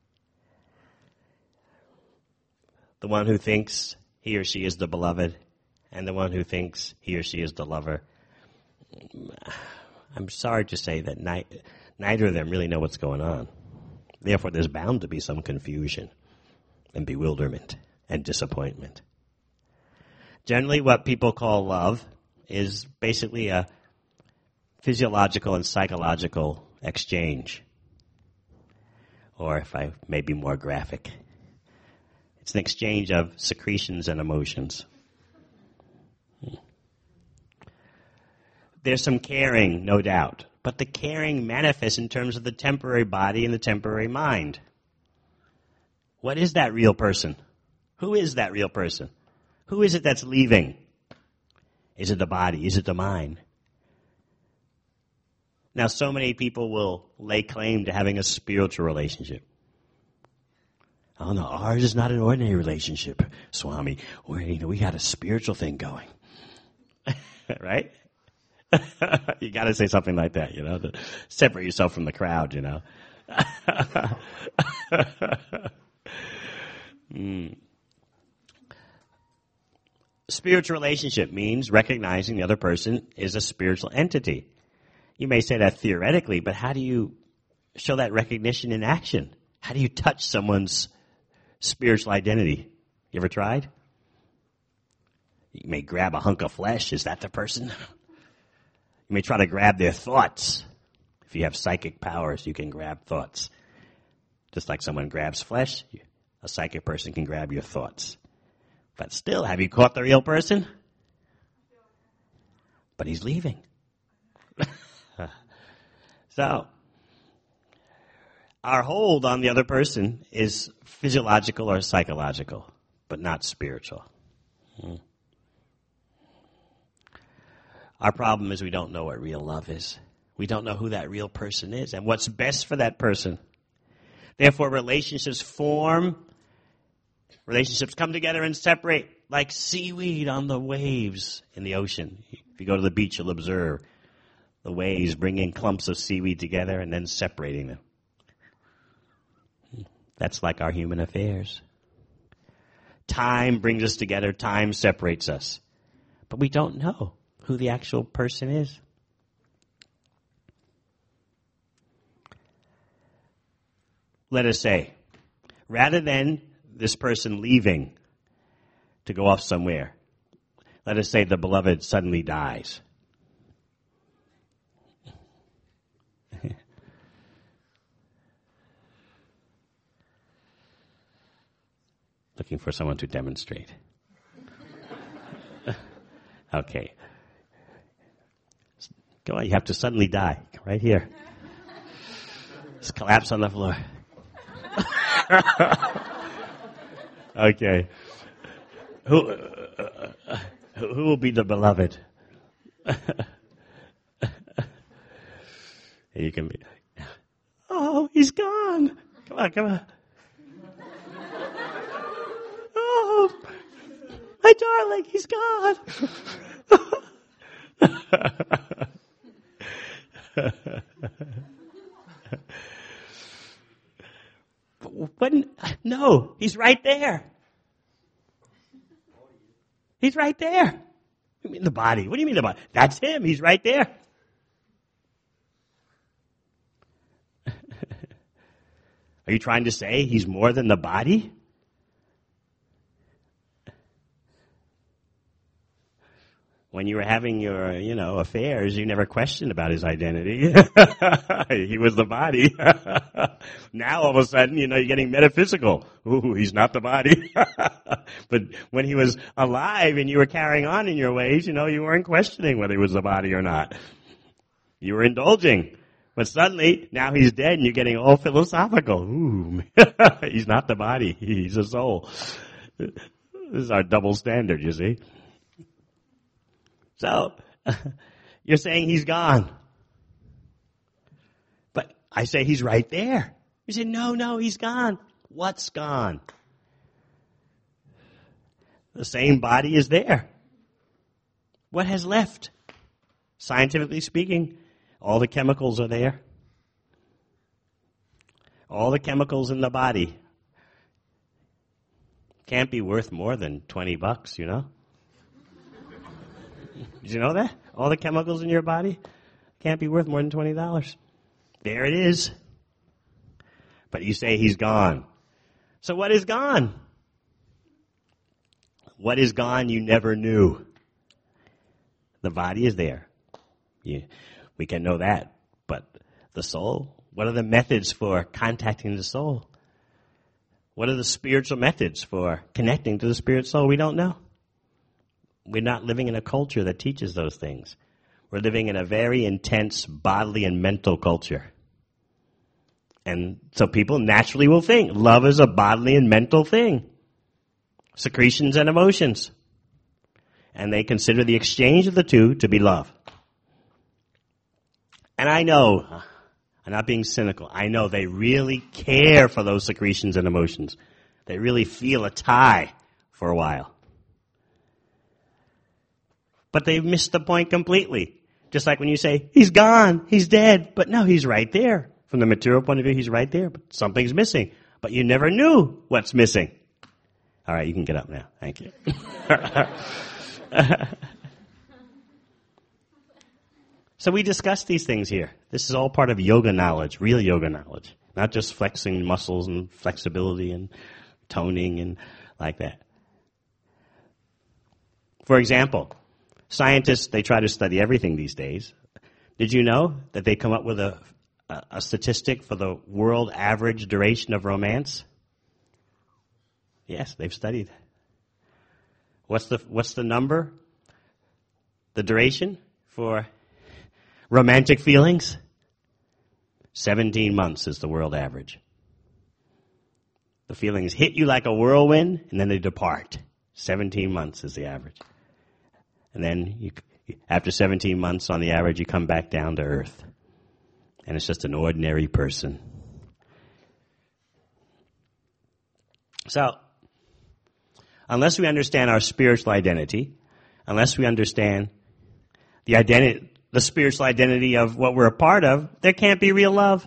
The one who thinks he or she is the beloved, and the one who thinks he or she is the lover. I'm sorry to say that neither of them really know what's going on. Therefore, there's bound to be some confusion and bewilderment and disappointment. Generally, what people call love is basically a physiological and psychological exchange. Or if I may be more graphic, it's an exchange of secretions and emotions. There's some caring, no doubt, but the caring manifests in terms of the temporary body and the temporary mind. What is that real person? Who is that real person? Who is it that's leaving? Is it the body? Is it the mind? Now, so many people will lay claim to having a spiritual relationship. Oh no, ours is not an ordinary relationship, Swami. We got a spiritual thing going. Right? You got to say something like that, to separate yourself from the crowd, Spiritual relationship means recognizing the other person is a spiritual entity. You may say that theoretically, but how do you show that recognition in action? How do you touch someone's spiritual identity? You ever tried? You may grab a hunk of flesh. Is that the person? You may try to grab their thoughts. If you have psychic powers, you can grab thoughts. Just like someone grabs flesh, a psychic person can grab your thoughts. But still, have you caught the real person? But he's leaving. So, our hold on the other person is physiological or psychological, but not spiritual. Our problem is we don't know what real love is. We don't know who that real person is and what's best for that person. Therefore, relationships come together and separate like seaweed on the waves in the ocean. If you go to the beach, you'll observe the waves bringing clumps of seaweed together and then separating them. That's like our human affairs. Time brings us together. Time separates us. But we don't know who the actual person is. Let us say, rather than this person leaving to go off somewhere, let us say the beloved suddenly dies. Looking for someone to demonstrate. Okay. Go on, you have to suddenly die. Right here. Just collapse on the floor. Okay. Who will be the beloved? You can be. Oh, he's gone. Come on. Oh, my darling, he's gone. No, he's right there. He's right there. You mean the body? What do you mean the body? That's him. He's right there. Are you trying to say he's more than the body? When you were having your, affairs, you never questioned about his identity. He was the body. Now all of a sudden, you're getting metaphysical. Ooh, he's not the body. But when he was alive and you were carrying on in your ways, you weren't questioning whether he was the body or not. You were indulging. But suddenly, now he's dead and you're getting all philosophical. Ooh, he's not the body. He's a soul. This is our double standard, you see. So, you're saying he's gone. But I say he's right there. You say, no, he's gone. What's gone? The same body is there. What has left? Scientifically speaking, all the chemicals are there. All the chemicals in the body can't be worth more than $20, Did you know that? All the chemicals in your body can't be worth more than $20. There it is. But you say he's gone. So what is gone? What is gone you never knew? The body is there. We can know that. But the soul? What are the methods for contacting the soul? What are the spiritual methods for connecting to the spirit soul? We don't know. We're not living in a culture that teaches those things. We're living in a very intense bodily and mental culture. And so people naturally will think love is a bodily and mental thing. Secretions and emotions. And they consider the exchange of the two to be love. And I know, I'm not being cynical, I know they really care for those secretions and emotions. They really feel a tie for a while. But they've missed the point completely. Just like when you say, he's gone, he's dead. But no, he's right there. From the material point of view, he's right there, but something's missing. But you never knew what's missing. All right, you can get up now. Thank you. So we discussed these things here. This is all part of yoga knowledge, real yoga knowledge. Not just flexing muscles and flexibility and toning and like that. For example, scientists, they try to study everything these days. Did you know that they come up with a statistic for the world average duration of romance? Yes, they've studied. What's the number? The duration for romantic feelings? 17 months is the world average. The feelings hit you like a whirlwind, and then they depart. 17 months is the average. And then after 17 months, on the average, you come back down to earth. And it's just an ordinary person. So, unless we understand our spiritual identity, unless we understand the spiritual identity of what we're a part of, there can't be real love.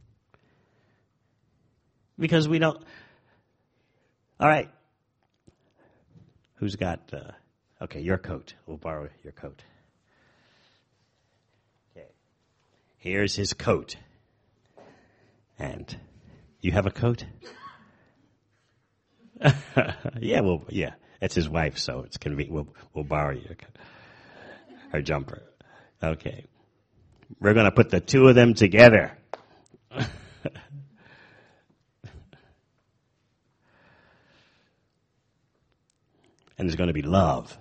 Because we don't. All right. Who's got, okay, your coat. We'll borrow your coat. Okay. Here's his coat. And you have a coat? Yeah. It's his wife, so it's convenient. We'll borrow your coat. Her jumper. Okay. We're going to put the two of them together. And there's going to be love.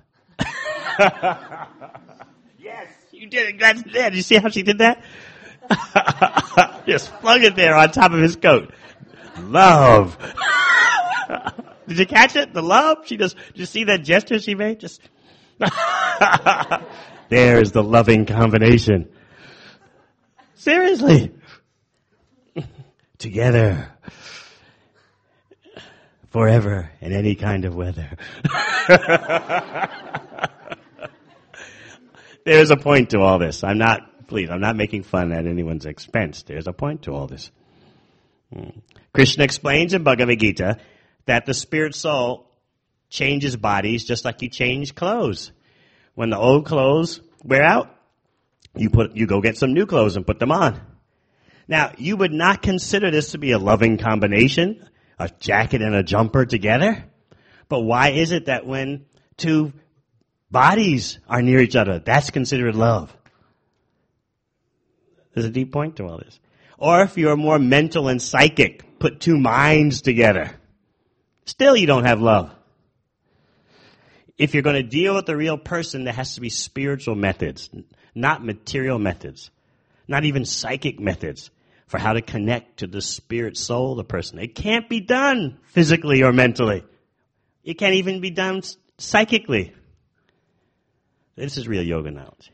Yes, you did it. That's there. Did you see how she did that? Just flung it there on top of his coat. Love. Did you catch it? The love? Did you see that gesture she made? Just. There's the loving combination. Seriously. Together. Forever in any kind of weather. There's a point to all this. I'm not making fun at anyone's expense. There's a point to all this. Krishna explains in Bhagavad Gita that the spirit soul changes bodies just like you change clothes. When the old clothes wear out, you go get some new clothes and put them on. Now, you would not consider this to be a loving combination, a jacket and a jumper together. But why is it that when two bodies are near each other, that's considered love? There's a deep point to all this. Or if you're more mental and psychic, put two minds together. Still you don't have love. If you're going to deal with the real person, there has to be spiritual methods, not material methods, not even psychic methods for how to connect to the spirit soul of the person. It can't be done physically or mentally. It can't even be done psychically. This is real yoga knowledge.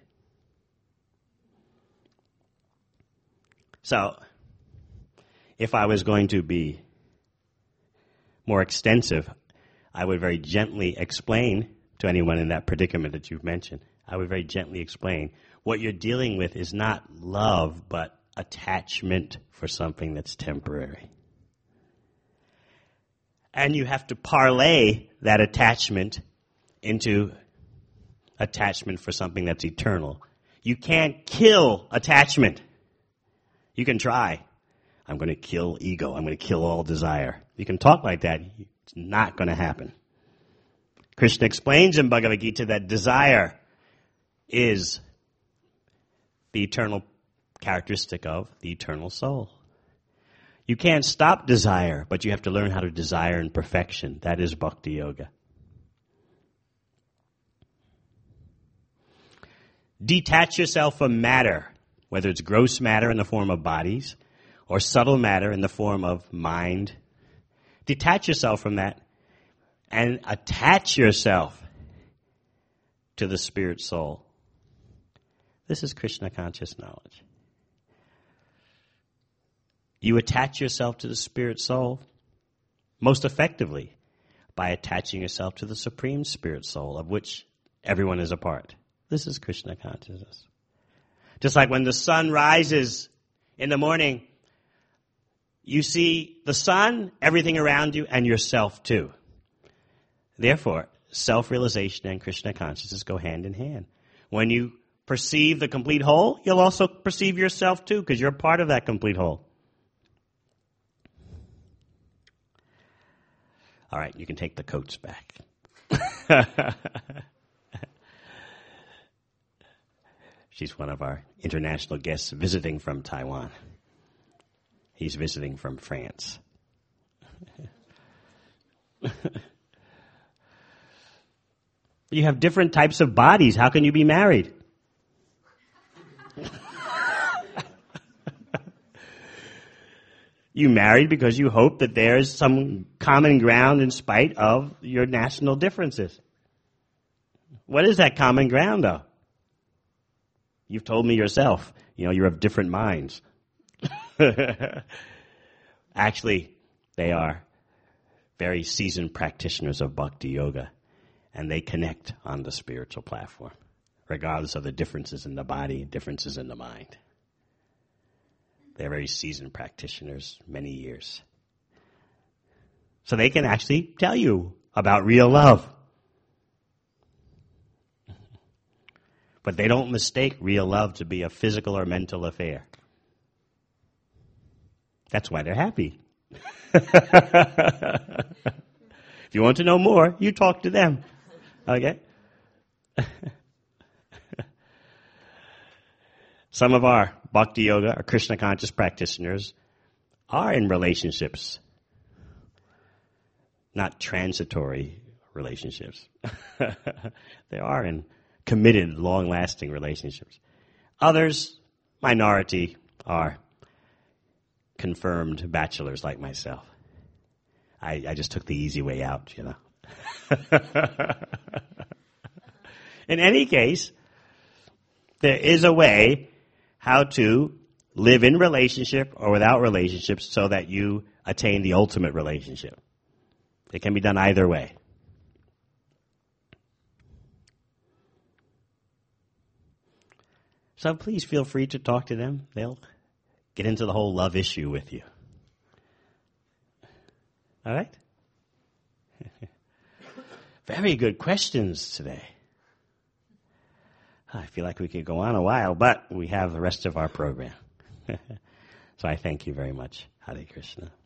So, if I was going to be more extensive, I would very gently explain to anyone in that predicament that you've mentioned, I would very gently explain what you're dealing with is not love, but attachment for something that's temporary. And you have to parlay that attachment into attachment for something that's eternal. You can't kill attachment. You can try. I'm going to kill ego. I'm going to kill all desire. You can talk like that. It's not going to happen. Krishna explains in Bhagavad Gita that desire is the eternal characteristic of the eternal soul. You can't stop desire, but you have to learn how to desire in perfection. That is bhakti yoga. Detach yourself from matter, whether it's gross matter in the form of bodies or subtle matter in the form of mind. Detach yourself from that and attach yourself to the spirit soul. This is Krishna conscious knowledge. You attach yourself to the spirit soul most effectively by attaching yourself to the supreme spirit soul of which everyone is a part. This is Krishna consciousness. Just like when the sun rises in the morning, you see the sun, everything around you, and yourself too. Therefore, self-realization and Krishna consciousness go hand in hand. When you perceive the complete whole, you'll also perceive yourself too, because you're part of that complete whole. All right, you can take the coats back. She's one of our international guests visiting from Taiwan. He's visiting from France. You have different types of bodies. How can you be married? You married because you hope that there's some common ground in spite of your national differences. What is that common ground, though? You've told me yourself, you're of different minds. Actually, they are very seasoned practitioners of bhakti yoga, and they connect on the spiritual platform, regardless of the differences in the body, differences in the mind. They're very seasoned practitioners, many years. So they can actually tell you about real love. But they don't mistake real love to be a physical or mental affair. That's why they're happy. If you want to know more, you talk to them. Okay? Some of our bhakti yoga or Krishna conscious practitioners are in relationships, not transitory relationships. They are in committed, long-lasting relationships. Others, minority, are confirmed bachelors like myself. I just took the easy way out, In any case, there is a way how to live in relationship or without relationships so that you attain the ultimate relationship. It can be done either way. So please feel free to talk to them. They'll get into the whole love issue with you. All right? Very good questions today. I feel like we could go on a while, but we have the rest of our program. So I thank you very much. Hare Krishna.